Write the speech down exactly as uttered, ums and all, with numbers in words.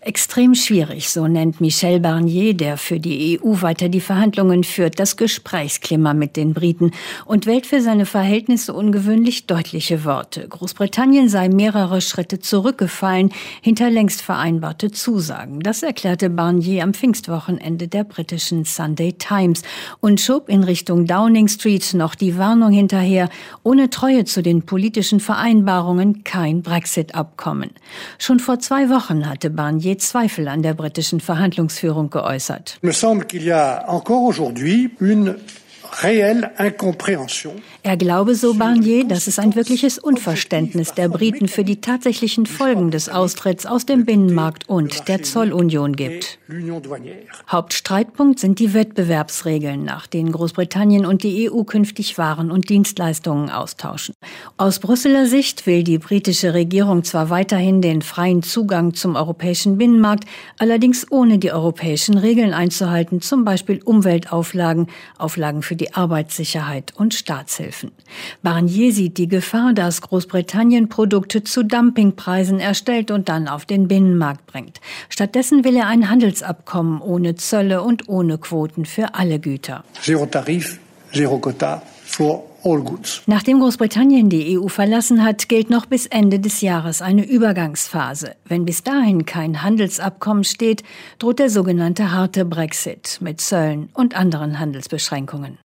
Extrem schwierig, so nennt Michel Barnier, der für die E U weiter die Verhandlungen führt, das Gesprächsklima mit den Briten und wählt für seine Verhältnisse ungewöhnlich deutliche Worte. Großbritannien sei mehrere Schritte zurückgefallen hinter längst vereinbarte Zusagen. Das erklärte Barnier am Pfingstwochenende der britischen Sunday Times und schob in Richtung Downing Street noch die Warnung hinterher, ohne Treue zu den politischen Vereinbarungen kein Brexit-Abkommen. Schon vor zwei Wochen hatte Barnier Zweifel an der britischen Verhandlungsführung geäußert. Me semble qu'il y a encore aujourd'hui une réelle incompréhension. Er glaube, so Barnier, dass es ein wirkliches Unverständnis der Briten für die tatsächlichen Folgen des Austritts aus dem Binnenmarkt und der Zollunion gibt. Hauptstreitpunkt sind die Wettbewerbsregeln, nach denen Großbritannien und die E U künftig Waren und Dienstleistungen austauschen. Aus Brüsseler Sicht will die britische Regierung zwar weiterhin den freien Zugang zum europäischen Binnenmarkt, allerdings ohne die europäischen Regeln einzuhalten, zum Beispiel Umweltauflagen, Auflagen für die Arbeitssicherheit und Staatshilfen. Barnier sieht die Gefahr, dass Großbritannien Produkte zu Dumpingpreisen erstellt und dann auf den Binnenmarkt bringt. Stattdessen will er ein Handelsabkommen ohne Zölle und ohne Quoten für alle Güter. Zero Tarif, zero Quota for all goods. Nachdem Großbritannien die E U verlassen hat, gilt noch bis Ende des Jahres eine Übergangsphase. Wenn bis dahin kein Handelsabkommen steht, droht der sogenannte harte Brexit mit Zöllen und anderen Handelsbeschränkungen.